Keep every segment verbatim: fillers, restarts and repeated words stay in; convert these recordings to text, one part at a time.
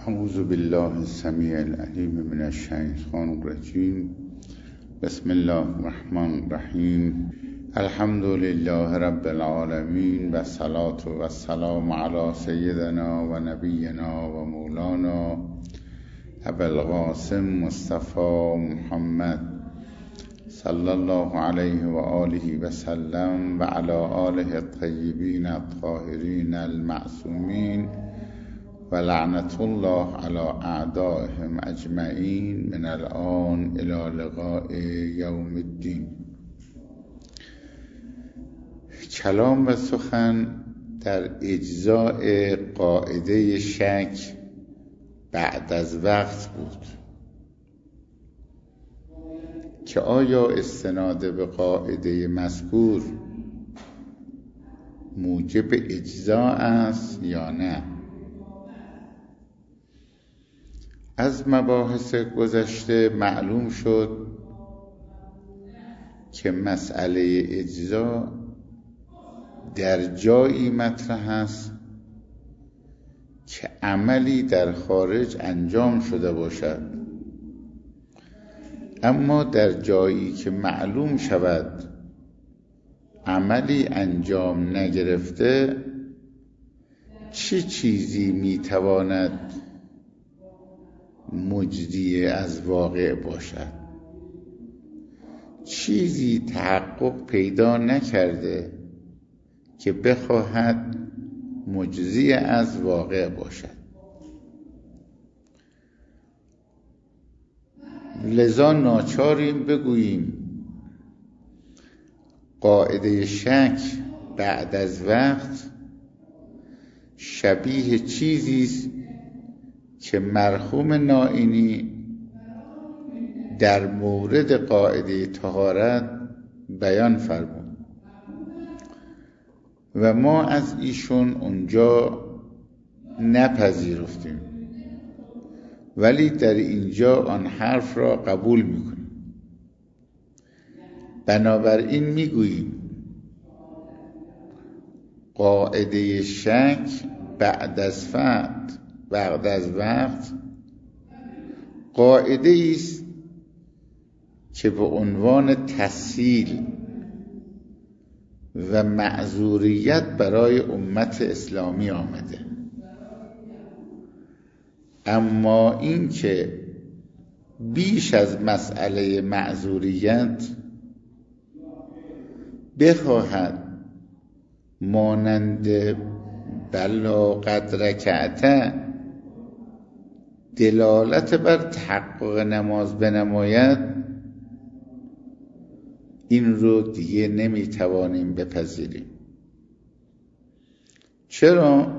اعوذ بالله السمیع العلیم من الشیطان الرجیم. بسم الله الرحمن الرحیم. الحمد لله رب العالمین و الصلاة و السلام علی سیدنا و نبینا و مولانا ابوالقاسم مصطفی محمد صلی الله علیه و آله و سلم و علی آله الطیبین الطاهرین المعصومین و لعنت الله علی اعدائهم اجمعین من الان الی لقاء یوم الدین. کلام و سخن در اجزاء قاعده شک بعد از وقت بود که آیا استناد به قاعده مذکور موجب اجزاء است یا نه. از مباحث گذشته معلوم شد که مسئله اجزاء در جایی مطرح است که عملی در خارج انجام شده باشد، اما در جایی که معلوم شود عملی انجام نگرفته، چه چیزی میتواند مجدی از واقع باشد؟ چیزی تحقق پیدا نکرده که بخواهد مجزی از واقع باشد. لذا ناچاریم بگوییم قاعده شک بعد از وقت شبیه چیزی است که مرحوم نائینی در مورد قاعده طهارت بیان فرمود و ما از ایشون اونجا نپذیرفتیم، ولی در اینجا آن حرف را قبول میکنیم. بنابراین میگوییم قاعده شک بعد از وقت بعد از وقت قاعده است که به عنوان تسهیل و معذوریت برای امت اسلامی آمده، اما این که بیش از مسئله معذوریت بخواهد مانند بلا قد رکعت دلالت بر تحقق نماز بنماید، این رو دیگه نمیتوانیم بپذیریم. چرا؟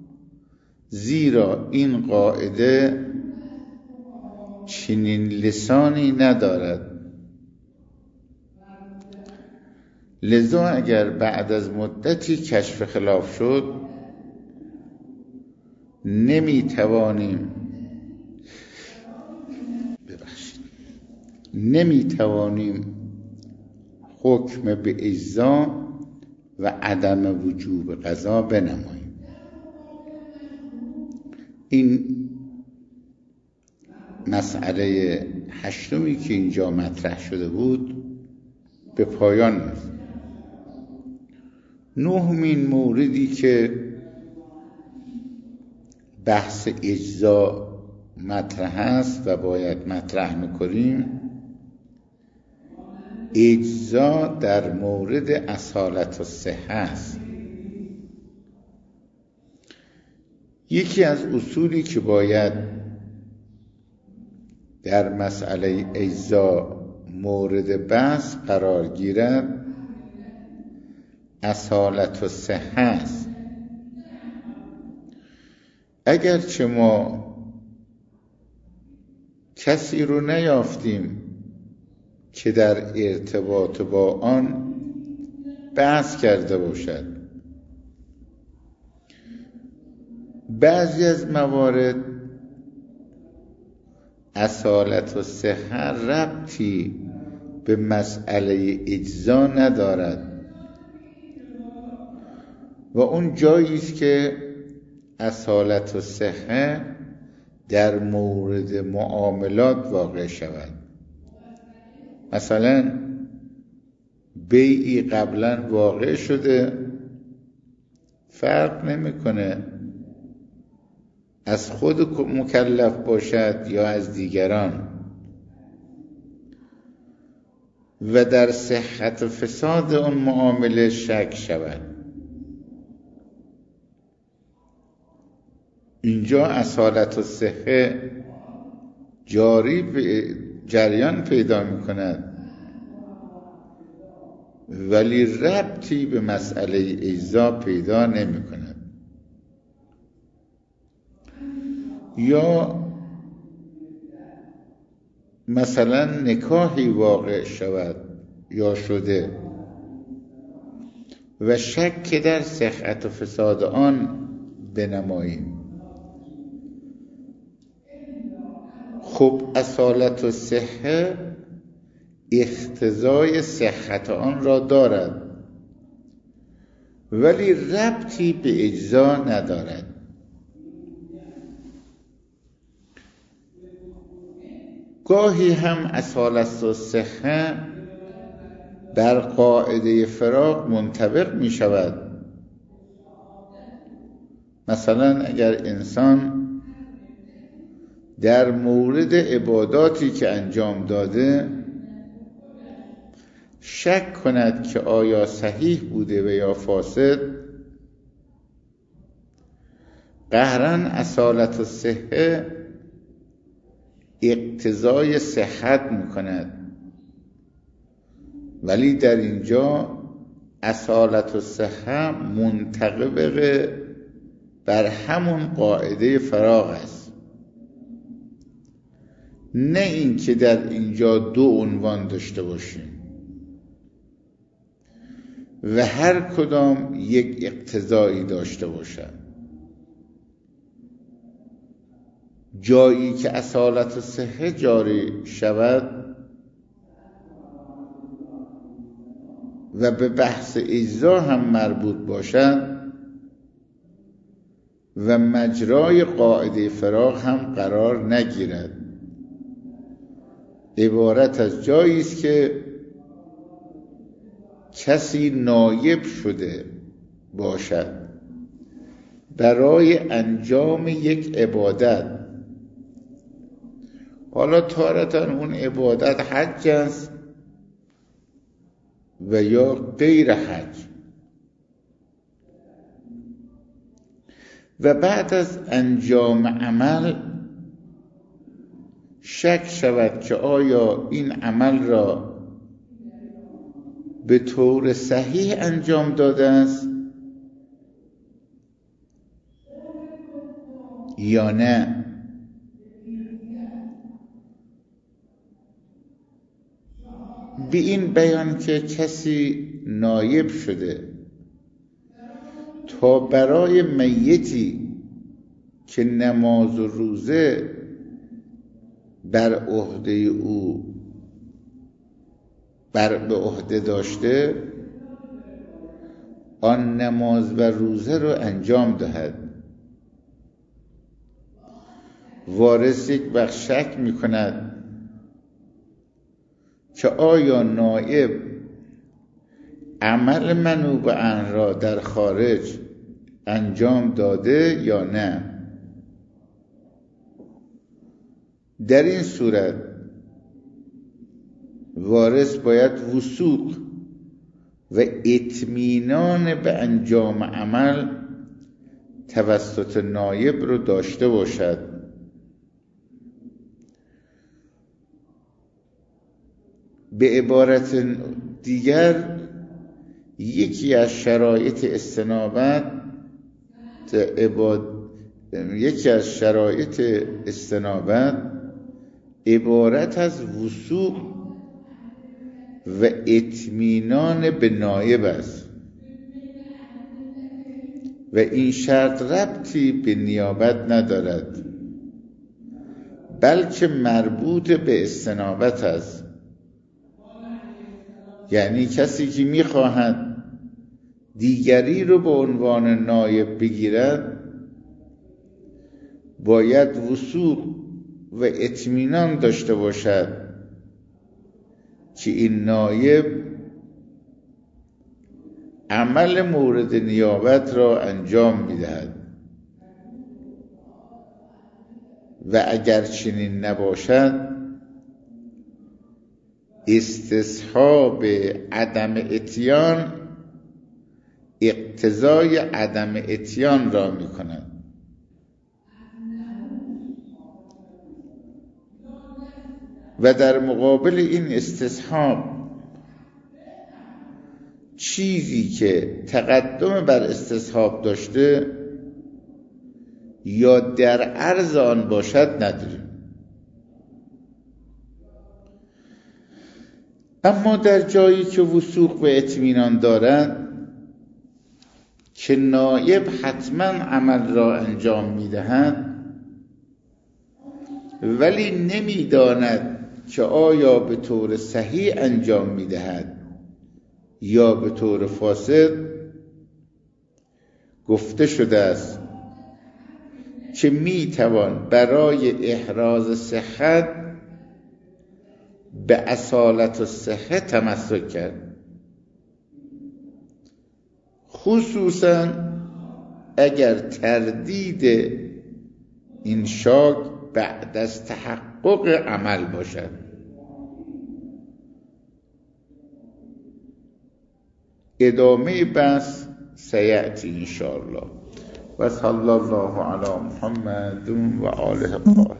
زیرا این قاعده چنین لسانی ندارد. لذا اگر بعد از مدتی کشف خلاف شد، نمیتوانیم ببخشید نمیتوانیم حکم به اجزا و عدم وجوب قضا بنماییم. این مسئله هشتمی که اینجا مطرح شده بود به پایان رسید. نهمین موردی که بحث اجزا مطرح است و باید مطرح میکنیم، اجزا در مورد اصالت و صحه است. یکی از اصولی که باید در مسئله اجزا مورد بحث قرار گیرد اصالت و صحه است. اگرچه ما کسی رو نیافتیم که در ارتباط با آن بحث کرده باشد، بعضی از موارد اصالت و صحه ربطی به مسئله اجزا ندارد و اون جایی است که اصالت و صحه در مورد معاملات واقع شود. مثلا بیعی قبلا واقع شده، فرق نمیکنه از خود مکلف باشد یا از دیگران، و در صحت و فساد اون معامله شک شود. اینجا اصالت و صحه جاری جریان پیدا می کند، ولی ربطی به مسئله اجزا پیدا نمی کند. یا مثلا نکاحی واقع شود یا شده و شک در صحت و فساد آن بنماییم، خب اصالت و صحه اقتضای صحت آن را دارد، ولی ربطی به اجزا ندارد. گاهی هم اصالت و صحه بر قاعده فراق منطبق می شود. مثلا اگر انسان در مورد عباداتی که انجام داده شک کند که آیا صحیح بوده و یا فاسد، قهرن اصالت و صحه اقتضای صحت میکند، ولی در اینجا اصالت و صحه منطبق بر همون قاعده فراق است، نه این که در اینجا دو عنوان داشته باشیم و هر کدام یک اقتضایی داشته باشد. جایی که اصالت و صحه جاری شود و به بحث اجزا هم مربوط باشد و مجرای قاعده فراق هم قرار نگیرد، عبارت از جایی است که کسی نایب شده باشد برای انجام یک عبادت. حالا تارتاً اون عبادت حج است و یا غیر حج، و بعد از انجام عمل شک شود که آیا این عمل را به طور صحیح انجام داده است یا نه. به این بیان که کسی نایب شده تا برای میتی که نماز و روزه بر عهده او بر به عهده داشته، آن نماز و روزه رو انجام دهد. وارث یک وقت شک می کند که آیا نایب عمل منوب عنه را در خارج انجام داده یا نه. در این صورت وارث باید وثوق و اطمینان به انجام عمل توسط نایب رو داشته باشد. به عبارت دیگر یکی از شرایط استنابت یکی از شرایط استنابت عبارت از وثوق و اطمینان به نایب است و این شرط ربطی به نیابت ندارد، بلکه مربوط به استنابت است. یعنی کسی که میخواهد دیگری رو به عنوان نایب بگیرد باید وثوق و اطمینان داشته باشد که این نایب عمل مورد نیابت را انجام می‌دهد و اگر چنین نباشد استصحاب عدم اتیان اقتضای عدم اتیان را می‌کند. و در مقابل این استصحاب چیزی که تقدم بر استصحاب داشته یا در عرض آن باشد نداریم. اما در جایی که وثوق و اطمینان دارد که نایب حتما عمل را انجام می‌دهد ولی نمی‌داند که آیا به طور صحیح انجام می‌دهد یا به طور فاسد، گفته شده است که می‌توان برای احراز صحت به اصالت الصحه تمسک کرد، خصوصاً اگر تردید این شاک بعد از تحقق عمل باشد. ادامه بحث سیأتی انشاءالله. و صلی الله علی محمد و آله الطاهرین.